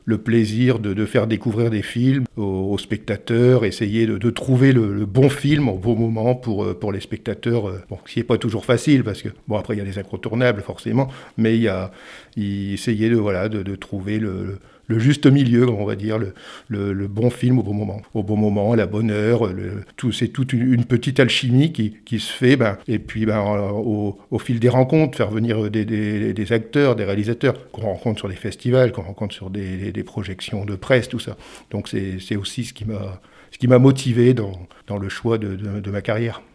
le plaisir de faire découvrir des films aux spectateurs, essayer de trouver le bon film au bon moment pour les spectateurs. Bon, ce qui n'est pas toujours facile, parce que, bon, après, il y a des incontournables, forcément, mais essayer de trouver le juste milieu, on va dire, le bon film au bon moment. Au bon moment, à la bonne heure, c'est toute une petite alchimie qui se fait, et puis au fil des rencontres, faire venir des acteurs, des réalisateurs qu'on rencontre sur des festivals, qu'on rencontre sur des projections de presse, tout ça. Donc c'est aussi ce qui m'a motivé dans le choix de ma carrière.